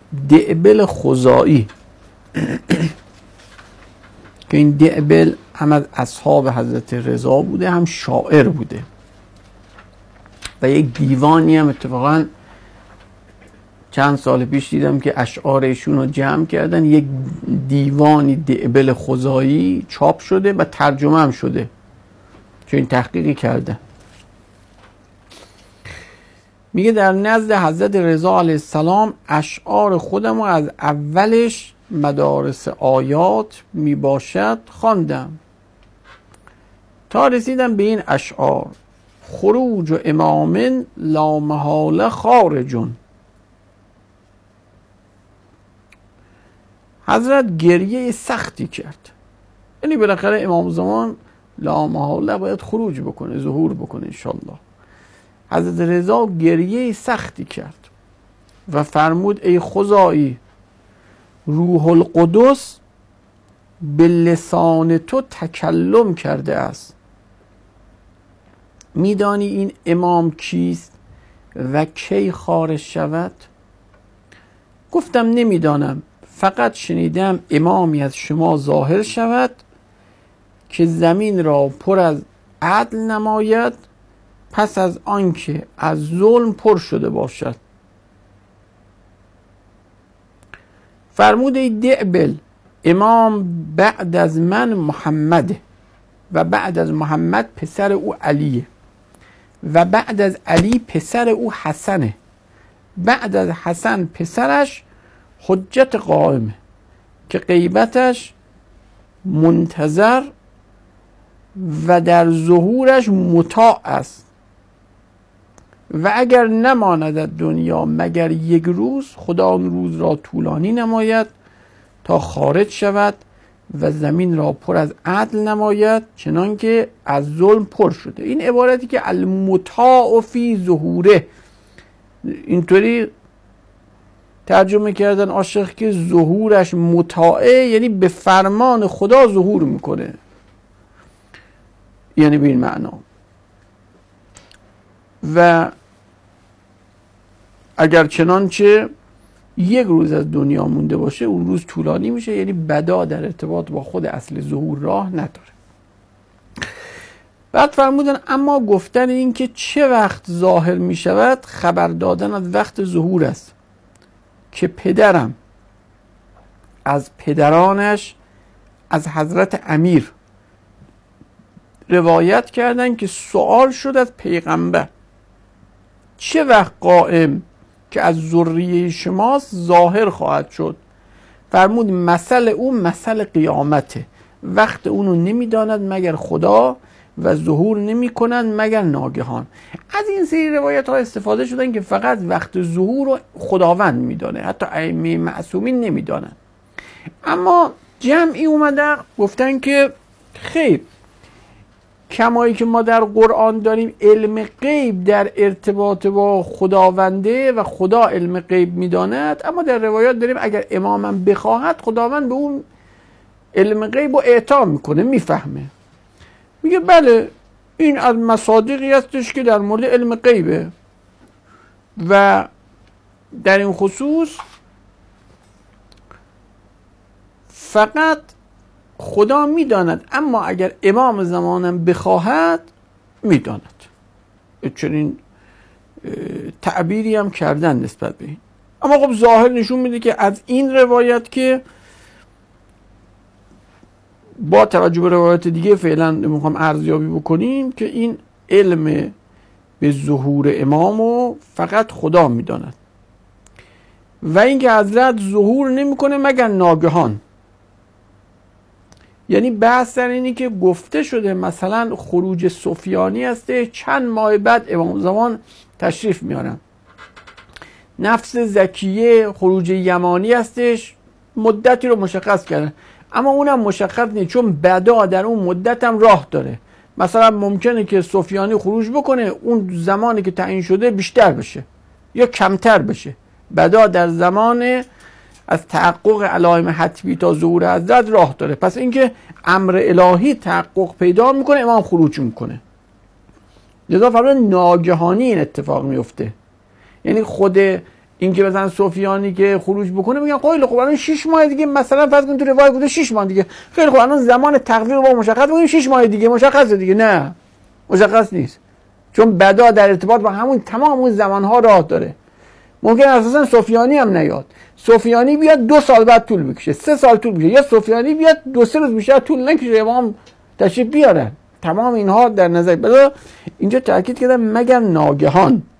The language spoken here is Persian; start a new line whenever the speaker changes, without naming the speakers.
دعبل خزاعی که این دعبل هم از اصحاب حضرت رضا بوده، هم شاعر بوده و یک دیوانی هم اتفاقا چند سال پیش دیدم که اشعارشون رو جمع کردن، یک دیوانی دعبل خزاعی چاپ شده و ترجمه هم شده، چون این تحقیقی کرده. میگه در نزد حضرت رضا علیه السلام اشعار خودم رو از اولش مدارس آیات میباشد خواندم تا رسیدم به این اشعار: خروج و امام لا محاله خارجون. حضرت گریه سختی کرد، یعنی بالاخره امام زمان لا محاله باید خروج بکنه، ظهور بکنه انشالله. حضرت رضا گریه سختی کرد و فرمود ای خزاعی، روح القدس به لسان تو تکلم کرده است. میدانی این امام کیست و کی خارج شود؟ گفتم نمیدانم، فقط شنیدم امامی از شما ظاهر شود که زمین را پر از عدل نماید پس از آنکه از ظلم پر شده باشد. فرمود ای دعبل، امام بعد از من محمده و بعد از محمد پسر او علیه و بعد از علی پسر او حسنه، بعد از حسن پسرش حجت قائمه که غیبتش منتظر و در ظهورش مطاع است و اگر نماند دنیا مگر یک روز، خدا آن روز را طولانی نماید تا خارج شود و زمین را پر از عدل نماید چنان که از ظلم پر شده. این عبارتی که المطاع فی ظهوره اینطوری ترجمه کردن عاشق که ظهورش مطاعه، یعنی به فرمان خدا ظهور میکنه، یعنی به این معنا. و اگر چنانچه یک روز از دنیا مونده باشه اون روز طولانی میشه، یعنی بدا در ارتباط با خود اصل ظهور راه نداره. بعد فرمودن اما گفتن این که چه وقت ظاهر میشود خبر دادن از وقت ظهور است که پدرم از پدرانش از حضرت امیر روایت کردن که سوال شد از پیغمبر چه وقت قائم که از ذریه شماست ظاهر خواهد شد؟ فرمود مثل او مثل قیامته، وقت اونو نمیداند مگر خدا و ظهور نمی کنند مگر ناگهان. از این سری روایت ها استفاده شدن که فقط وقت ظهور رو خداوند میدانه، حتی ائمه معصومین نمیدانند. اما جمعی اومدن گفتن که خیر، کمایی که ما در قرآن داریم علم غیب در ارتباط با خداونده و خدا علم غیب میداند، اما در روایات داریم اگر امامم بخواهد خداوند به اون علم غیب رو اعطا میکنه، میفهمه. میگه بله این از مصادیقی هستش که در مورد علم غیبه و در این خصوص فقط خدا میداند، اما اگر امام زمانم بخواهد میداند. چنین تعبیری هم کردن نسبت به این. اما خب ظاهر نشون میده که از این روایت که با توجه به روایت دیگه فعلا میخوام ارزیابی بکنیم که این علم به ظهور امامو فقط خدا میداند و اینکه حضرت ظهور نمیکنه مگر ناگهان. یعنی بحث در اینی که گفته شده مثلا خروج سفیانی هسته، چند ماه بعد امام زمان تشریف میارن. نفس زکیه خروج یمانی هستش، مدتی رو مشخص کردن، اما اونم مشخص نیست چون بعدا در اون مدت هم راه داره. مثلا ممکنه که سفیانی خروج بکنه اون زمانی که تعیین شده بیشتر بشه یا کمتر بشه، بعدا در زمان از تحقق علائم حتمی تا ظهور حضرت راه داره. پس اینکه امر الهی تحقق پیدا میکنه امام خروج میکنه، لذا فرمان ناگهانی این اتفاق میفته. یعنی خود این که مثلا سفیانی که خروج بکنه میگن خیلی خوب الان 6 ماه دیگه، مثلا فرض کن تو روایت گفته 6 ماه دیگه، خیلی خوب الان زمان تقویم با مشخص بگیم 6 ماه دیگه مشخصه دیگه. نه مشخص نیست، چون بدا در ارتباط با همون تمام اون زمانها راه داره. ممکن اساسا سفیانی هم نیاد، سفیانی بیاد 2 سال بعد طول بکشه، 3 سال طول بکشه، یا سفیانی بیاد 2-3 روز بیشتر طول نکشه امام تشریف بیارن. تمام اینها در نظر بذار. اینجا تاکید کردم مگر ناگهان